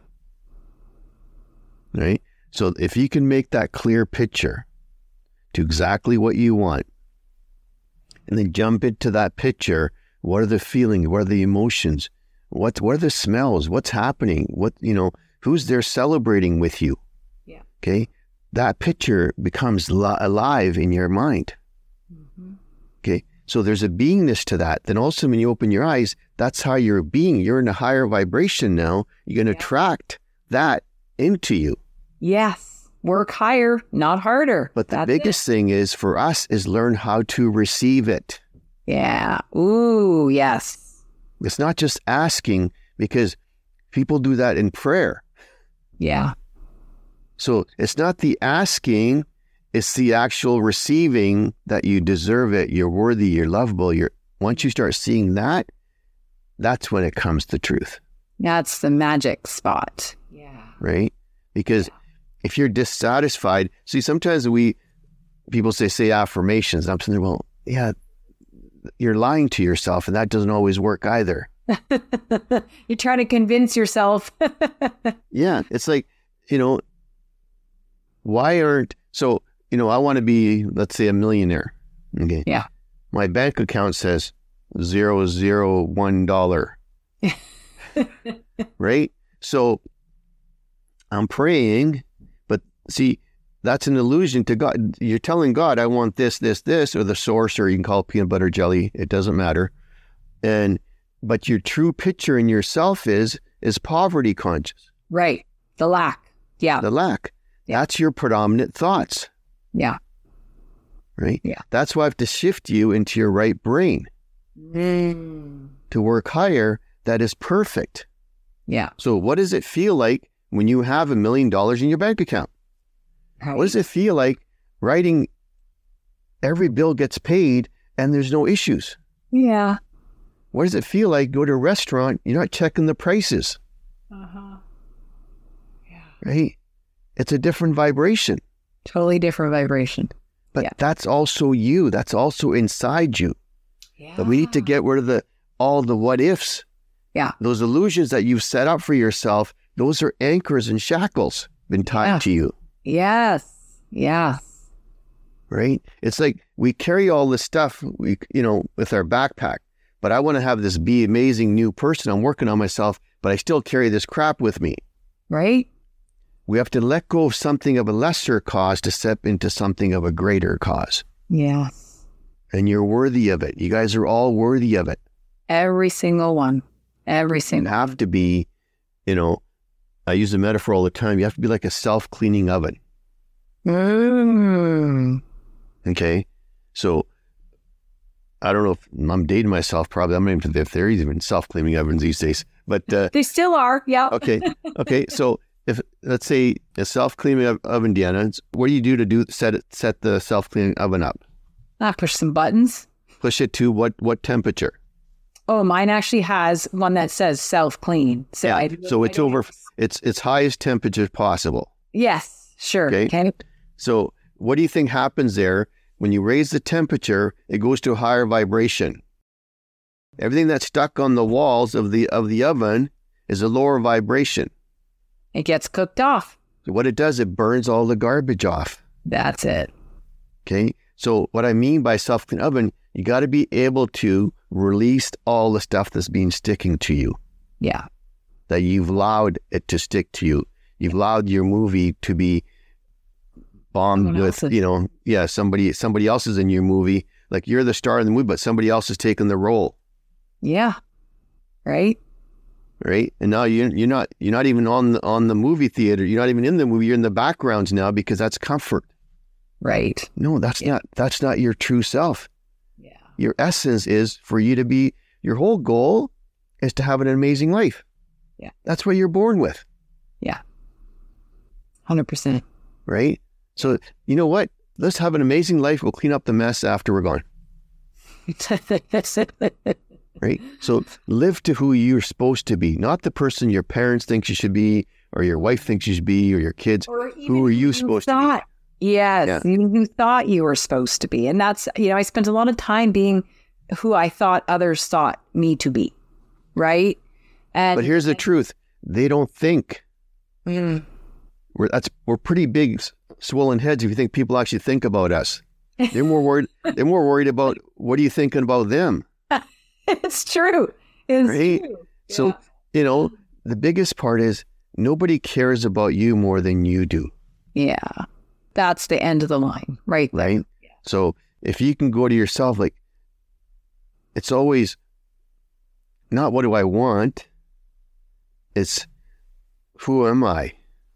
Right. So if you can make that clear picture to exactly what you want, and then jump into that picture, what are the feelings? What are the emotions? What, what are the smells? What's happening? What, you know, who's there celebrating with you? Yeah. Okay. That picture becomes li- alive in your mind. Mm-hmm. Okay. So there's a beingness to that. Then also when you open your eyes, that's how you're being. You're in a higher vibration now. You're going to yeah. attract that into you. Yes. Work higher, not harder. But the that's biggest it. thing is for us is learn how to receive it. Yeah. Ooh, yes. It's not just asking, because people do that in prayer. Yeah. So it's not the asking, it's the actual receiving that you deserve it, you're worthy, you're lovable. You're once you start seeing that, that's when it comes to truth. That's the magic spot. Yeah. Right? Because yeah. if you're dissatisfied, see, sometimes we, people say, say affirmations. I'm saying, well, yeah, you're lying to yourself, and that doesn't always work either. You're trying to convince yourself. Yeah. It's like, you know, why aren't, so, you know, I want to be, let's say, a millionaire. Okay. Yeah. My bank account says zero, zero, one dollar. Right? So I'm praying, but see, that's an illusion to God. You're telling God, I want this, this, this, or the source, or you can call it peanut butter jelly. It doesn't matter. And, but your true picture in yourself is, is poverty conscious. Right. The lack. Yeah. The lack. Yeah. That's your predominant thoughts. Yeah. Right? Yeah. That's why I have to shift you into your right brain mm. to work higher. That is perfect. Yeah. So what does it feel like when you have a million dollars in your bank account? Right. What does it feel like writing every bill gets paid and there's no issues? Yeah. What does it feel like go to a restaurant, you're not checking the prices? Uh-huh. Yeah. Right? It's a different vibration. Totally different vibration. But yeah. that's also you. That's also inside you. Yeah. But we need to get rid of the all the what ifs. Yeah. Those illusions that you've set up for yourself, those are anchors and shackles been tied yeah. to you. Yes. Yes. Right? It's like we carry all this stuff, we you know, with our backpack. But I want to have this be amazing new person. I'm working on myself, but I still carry this crap with me. Right? We have to let go of something of a lesser cause to step into something of a greater cause. Yeah. And you're worthy of it. You guys are all worthy of it. Every single one. Every single You have to be, you know, I use the metaphor all the time. You have to be like a self-cleaning oven. Mm. Okay? So, I don't know if I'm dating myself, probably. I'm not even if there is even self-cleaning ovens these days. But uh, they still are, yeah. Okay. Okay. So if let's say a self-cleaning oven, Deanna, what do you do to do set it set the self-cleaning oven up? I push some buttons. Push it to what what temperature? Oh, mine actually has one that says self-clean. So yeah. I, so it's I over. Have... It's it's highest temperature possible. Yes. Sure. Okay. okay. So what do you think happens there? When you raise the temperature, it goes to a higher vibration. Everything that's stuck on the walls of the of the oven is a lower vibration. It gets cooked off. So what it does, it burns all the garbage off. That's it. Okay. So what I mean by self-clean oven, you got to be able to release all the stuff that's been sticking to you. Yeah. That you've allowed it to stick to you. You've allowed your movie to be bombed Someone with, else's. you know, yeah, somebody somebody else is in your movie. Like you're the star of the movie, but somebody else has taken the role. Yeah. Right. Right. And now you you're not you're not even on the, on the movie theater. You're not even in the movie. You're in the backgrounds now because that's comfort. Right. No, that's yeah. not that's not your true self. Yeah. Your essence is for you to be. Your whole goal is to have an amazing life. Yeah. That's what you're born with. Yeah. one hundred percent. Right. So, you know what? Let's have an amazing life. We'll clean up the mess after we're gone. Right? So live to who you're supposed to be, not the person your parents think you should be, or your wife thinks you should be, or your kids. Or even who are you supposed thought, to be? Yes, yeah. even who thought you were supposed to be. And that's, you know, I spent a lot of time being who I thought others thought me to be. Right? And But here's the and, truth. They don't think. Mm. We're, that's, we're pretty big, swollen heads if you think people actually think about us. They're more worried. They're more worried about what are you thinking about them. It's true. It's right? true. So yeah. you know the biggest part is nobody cares about you more than you do. Yeah, that's the end of the line, right? Right. Yeah. So if you can go to yourself, like it's always not what do I want, it's who am I?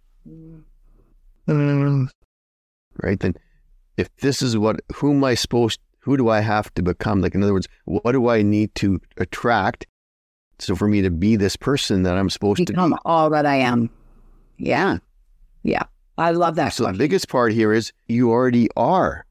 Mm. Right? Then if this is what, who am I supposed, who do I have to become? Like, in other words, what do I need to attract so for me to be this person that I'm supposed Become to become be? all that I am. Yeah. Yeah. I love that. So the biggest part here is you already are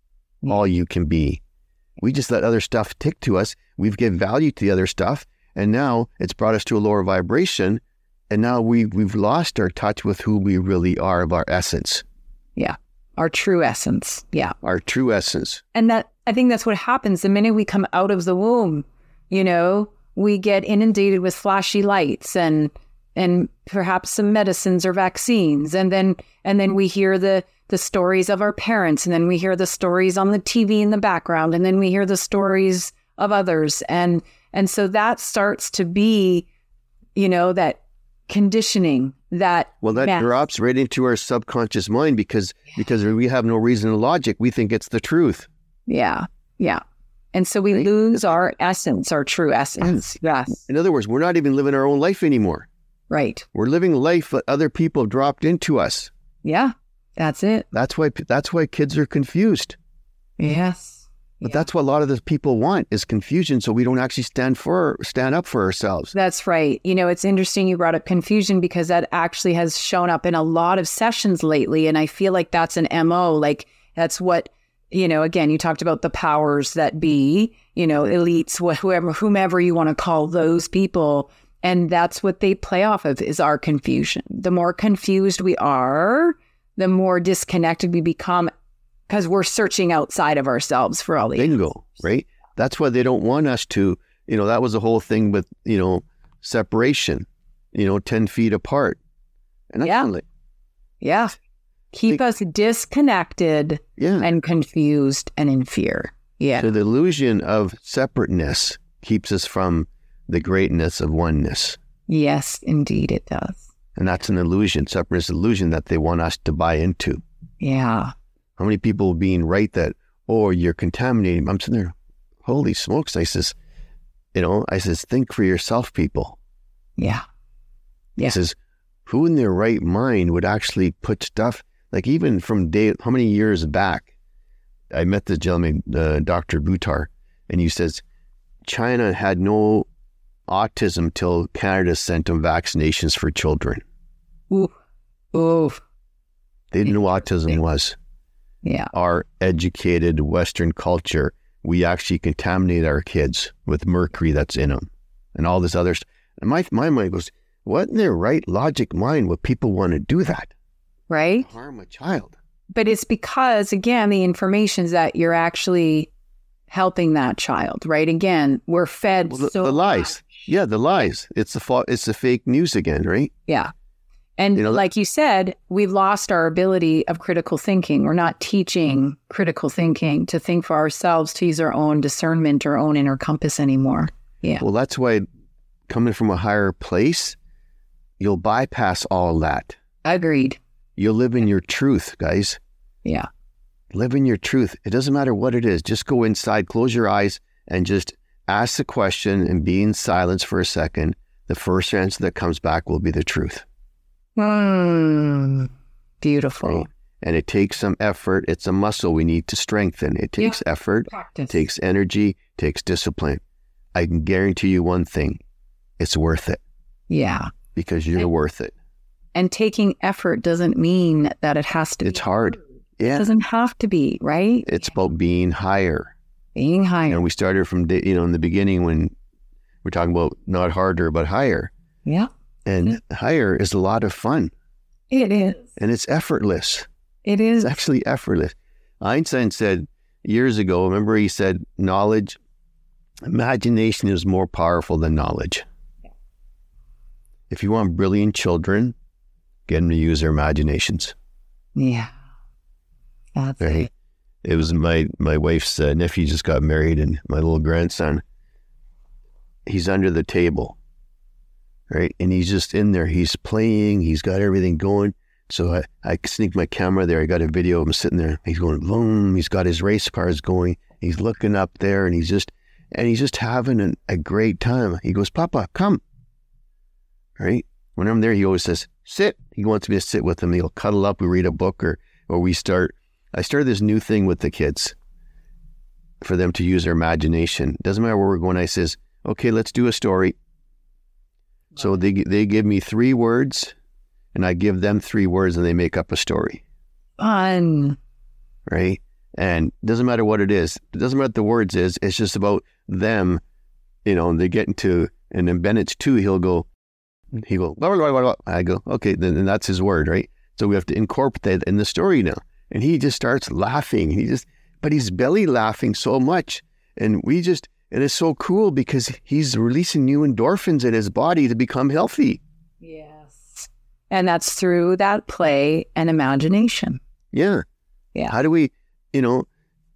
all you can be. We just let other stuff tick to us. We've given value to the other stuff. And now it's brought us to a lower vibration. And now we, we've lost our touch with who we really are, of our essence. Yeah. Our true essence. Yeah. Our true essence. And that, I think that's what happens the minute we come out of the womb. You know, we get inundated with flashy lights and and perhaps some medicines or vaccines. And then and then we hear the the stories of our parents. And then we hear the stories on the T V in the background. And then we hear the stories of others. And and so that starts to be, you know, that conditioning that well that math. drops right into our subconscious mind because yeah. because we have no reason to logic. We think it's the truth. Yeah. Yeah. And so we right? lose our essence, our true essence. Yes. In other words, we're not even living our own life anymore. Right. We're living life that other people have dropped into us. Yeah. That's it. That's why that's why kids are confused. Yes. But yeah. that's what a lot of the people want, is confusion, so we don't actually stand for stand up for ourselves. That's right. You know, it's interesting you brought up confusion, because that actually has shown up in a lot of sessions lately. And I feel like that's an M O. Like, that's what, you know, again, you talked about the powers that be, you know, elites, whoever, whomever you want to call those people. And that's what they play off of, is our confusion. The more confused we are, the more disconnected we become, because we're searching outside of ourselves for all the Bingo, answers. Right? That's why they don't want us to, you know, that was the whole thing with, you know, separation, you know, ten feet apart. And that's yeah. like, yeah. Keep they, us disconnected yeah. and confused and in fear. Yeah. So the illusion of separateness keeps us from the greatness of oneness. Yes, indeed it does. And that's an illusion, separateness illusion that they want us to buy into. Yeah. How many people being right that, oh, you're contaminating? I'm sitting there, holy smokes. I says, you know, I says, think for yourself, people. Yeah. Yeah. I says, who in their right mind would actually put stuff, like even from day, how many years back, I met this gentleman, uh, Doctor Buttar, and he says, China had no autism till Canada sent them vaccinations for children. Ooh. Ooh. They didn't know what autism was. Yeah. Our educated Western culture, we actually contaminate our kids with mercury that's in them and all this other stuff. And my, my mind goes, what in their right logic mind would people want to do that? Right. Harm a child. But it's because, again, the information is that you're actually helping that child, right? Again, we're fed well, the, so the lies. much. Yeah, the lies. It's the fa- it's the fake news again, right? Yeah. And you know, like you said, we've lost our ability of critical thinking. We're not teaching critical thinking, to think for ourselves, to use our own discernment, our own inner compass anymore. Yeah. Well, that's why coming from a higher place, you'll bypass all that. Agreed. You'll live in your truth, guys. Yeah. Live in your truth. It doesn't matter what it is. Just go inside, close your eyes, and just ask the question and be in silence for a second. The first answer that comes back will be the truth. Mm, beautiful. Right? And it takes some effort. It's a muscle we need to strengthen. It takes yeah. effort, Practice. It takes energy, takes discipline. I can guarantee you one thing. It's worth it. Yeah. Because you're and, worth it. And taking effort doesn't mean that it has to it's be. It's hard. Yeah. It doesn't have to be, right? It's yeah. about being higher. Being higher. And we started from, you know, in the beginning when we're talking about not harder, but higher. Yeah. And mm-hmm. higher is a lot of fun. It is. And it's effortless. It is. It's actually effortless. Einstein said years ago, remember he said, knowledge, imagination is more powerful than knowledge. Yeah. If you want brilliant children, get them to use their imaginations. Yeah. That's right. it. It was my, my wife's uh, nephew just got married, and my little grandson, he's under the table. Right. And he's just in there. He's playing. He's got everything going. So I, I sneak my camera there. I got a video of him sitting there. He's going boom. He's got his race cars going. He's looking up there, and he's just, and he's just having an, a great time. He goes, Papa, come. Right? When I'm there, he always says, sit. He wants me to sit with him. He'll cuddle up. We read a book, or or we start. I started this new thing with the kids for them to use their imagination. Doesn't matter where we're going. I says, okay, let's do a story. Wow. So they they give me three words, and I give them three words, and they make up a story. Fun. Right? And it doesn't matter what it is. It doesn't matter what the words is. It's just about them, you know, they get into, and then Bennett's two, he'll go, he go, blah, blah, blah, blah. I go, okay, then and that's his word, right? So we have to incorporate that in the story now. And he just starts laughing. He just, but he's belly laughing so much. And we just, and it's so cool because he's releasing new endorphins in his body to become healthy. Yes. And that's through that play and imagination. Yeah. Yeah. How do we, you know,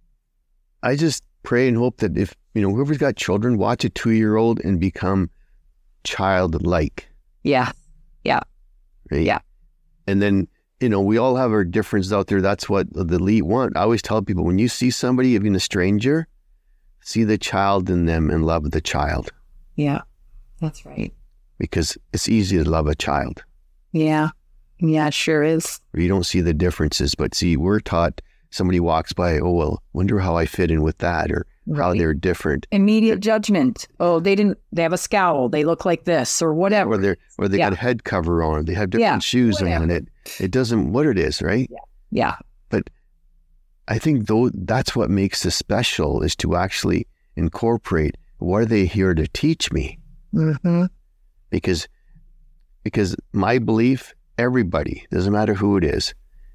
I just pray and hope that if, you know, whoever's got children, watch a two-year-old and become childlike. Yeah. Yeah. Right? Yeah. And then, you know, we all have our differences out there. That's what the elite want. I always tell people, when you see somebody, even a stranger, see the child in them and love the child. Yeah. That's right. Because it's easy to love a child. Yeah. Yeah, it sure is. You don't see the differences, but see, we're taught, somebody walks by, oh, well, wonder how I fit in with that, or right. how they're different. Immediate judgment. Oh, they didn't, they have a scowl. They look like this or whatever. Or, they're, or they yeah. got a head cover on. They have different yeah, shoes whatever. on it. It doesn't, what it is, right? Yeah. Yeah. But I think though that's what makes this special, is to actually incorporate, what are they here to teach me? Mm-hmm. Because, because my belief, everybody, doesn't matter who it is,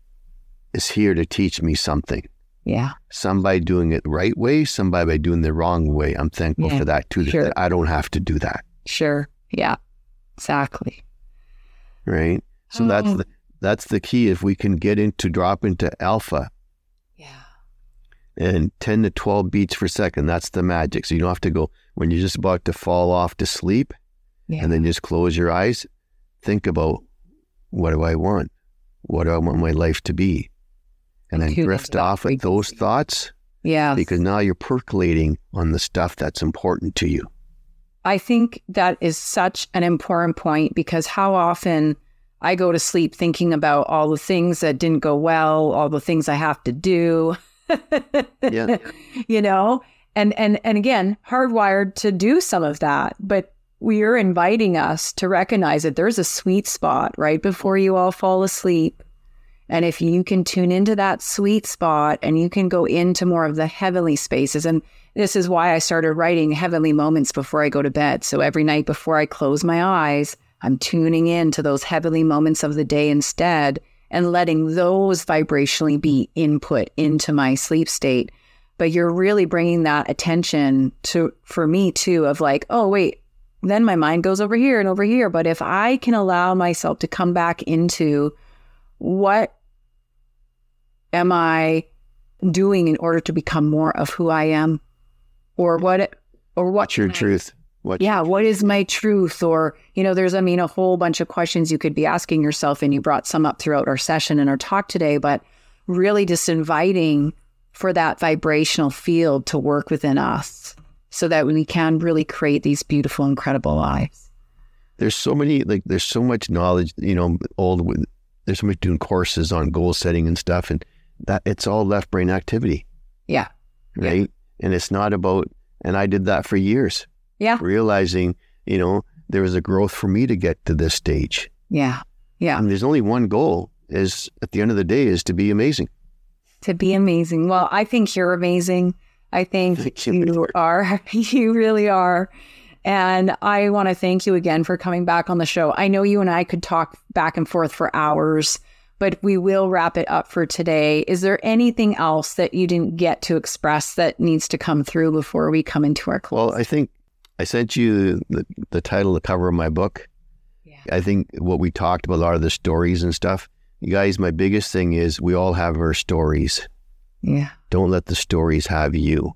is here to teach me something. Yeah. Some by doing it the right way, some by, by doing the wrong way. I'm thankful yeah, for that too, sure. that I don't have to do that. Sure. Yeah. Exactly. Right? So oh. that's the that's the key. If we can get into, drop into alpha. Yeah. And ten to twelve beats per second, that's the magic. So you don't have to go, when you're just about to fall off to sleep, yeah. and then just close your eyes, think about, what do I want? What do I want my life to be? And then drift off at those thoughts. Yeah. Because now you're percolating on the stuff that's important to you. I think that is such an important point, because how often I go to sleep thinking about all the things that didn't go well, all the things I have to do. Yeah. You know, and, and, and again, hardwired to do some of that, but we are inviting us to recognize that there's a sweet spot right before you all fall asleep. And if you can tune into that sweet spot and you can go into more of the heavenly spaces, and this is why I started writing heavenly moments before I go to bed. So every night before I close my eyes, I'm tuning in to those heavenly moments of the day instead, and letting those vibrationally be input into my sleep state. But you're really bringing that attention to, for me too, of like, oh, wait, then my mind goes over here and over here. But if I can allow myself to come back into, what am I doing in order to become more of who I am? Or what, or what's your my, truth? What's yeah. your What truth? is my truth? Or, you know, there's, I mean, a whole bunch of questions you could be asking yourself, and you brought some up throughout our session and our talk today, but really just inviting for that vibrational field to work within us so that we can really create these beautiful, incredible lives. There's so many, like, there's so much knowledge, you know, old, there's so much doing courses on goal setting and stuff, and that it's all left brain activity. Yeah. Right. Yeah. And it's not about, and I did that for years. Yeah. Realizing, you know, there was a growth for me to get to this stage. Yeah. Yeah. And there's only one goal, is at the end of the day, is to be amazing. To be amazing. Well, I think you're amazing. I think you, you are. You really are. And I want to thank you again for coming back on the show. I know you and I could talk back and forth for hours, but we will wrap it up for today. Is there anything else that you didn't get to express that needs to come through before we come into our close? Well, I think I sent you the, the title, the cover of my book. Yeah. I think what we talked about, a lot of the stories and stuff. You guys, my biggest thing is we all have our stories. Yeah. Don't let the stories have you.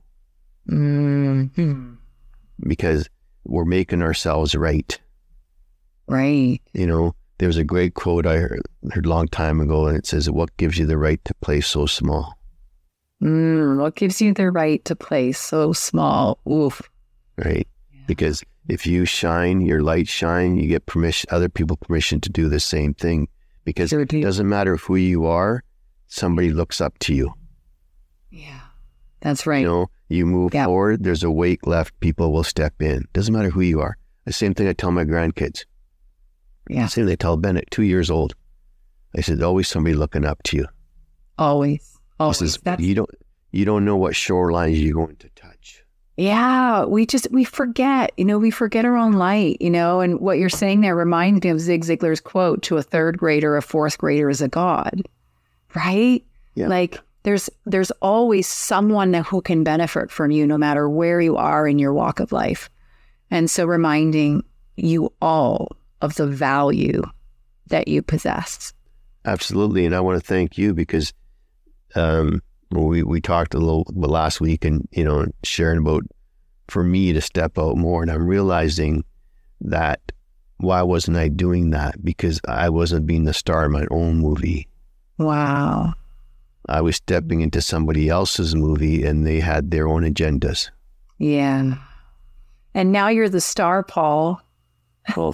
Mm-hmm. Because we're making ourselves right. Right. You know, there was a great quote I heard, heard a long time ago, and it says, what gives you the right to play so small? Mm, what gives you the right to play so small? Oof. right? Yeah. Because if you shine, your light shine, you get permission, other people permission to do the same thing. Because it doesn't matter who you are, somebody looks up to you. Yeah, that's right. You know, you move yep. forward, there's a wake left, people will step in. Doesn't matter who you are. The same thing I tell my grandkids. Yeah. The same thing I tell Bennett, two years old. I said, always somebody looking up to you. Always. Always. Says, That's... You don't you don't know what shorelines you're going to touch. Yeah, we just, we forget, you know, we forget our own light, you know, and what you're saying there reminds me of Zig Ziglar's quote, to a third grader, a fourth grader is a god, right? Yeah. Like there's, there's always someone who can benefit from you no matter where you are in your walk of life. And so reminding you all of the value that you possess. Absolutely. And I want to thank you because um, we, we talked a little bit last week and, you know, sharing about for me to step out more. And I'm realizing that why wasn't I doing that? Because I wasn't being the star of my own movie. Wow. I was stepping into somebody else's movie and they had their own agendas. Yeah. And now you're the star, Paul. Well,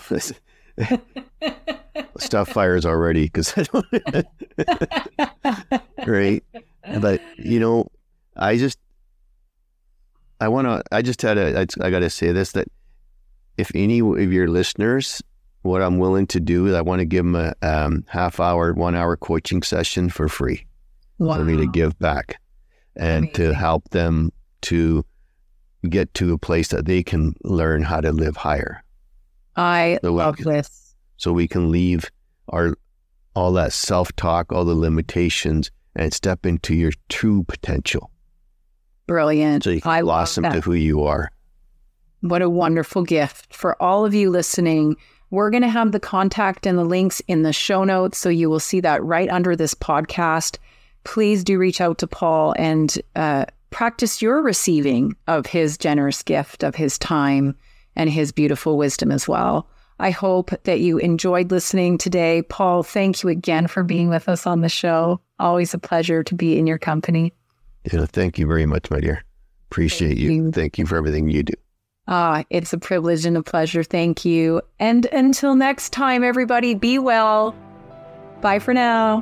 stuff fires already because I don't. Right. But, you know, I just, I want to, I just had a, I, I got to say this, that if any of your listeners, what I'm willing to do is I want to give them a um, half hour, one hour coaching session for free. Wow. For me to give back and Amazing. To help them to get to a place that they can learn how to live higher. I so love can, this. So we can leave our all that self-talk, all the limitations, and step into your true potential. Brilliant. So you can I blossom to who you are. What a wonderful gift. For all of you listening, we're going to have the contact and the links in the show notes, so you will see that right under this podcast. Please do reach out to Paul and uh, practice your receiving of his generous gift of his time and his beautiful wisdom as well. I hope that you enjoyed listening today. Paul, thank you again for being with us on the show. Always a pleasure to be in your company. Yeah, thank you very much, my dear. Appreciate thank you. you. Thank you for everything you do. Ah, it's a privilege and a pleasure. Thank you. And until next time, everybody, be well. Bye for now.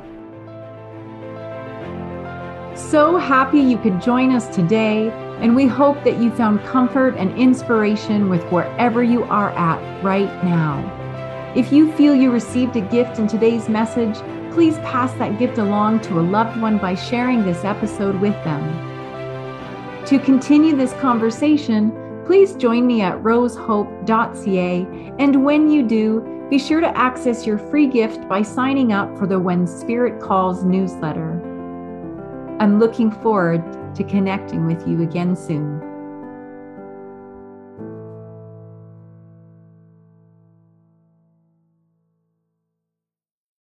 So happy you could join us today, and we hope that you found comfort and inspiration with wherever you are at right now. If you feel you received a gift in today's message, please pass that gift along to a loved one by sharing this episode with them. To continue this conversation, please join me at rose hope dot c a, and when you do, be sure to access your free gift by signing up for the When Spirit Calls newsletter. I'm looking forward to connecting with you again soon.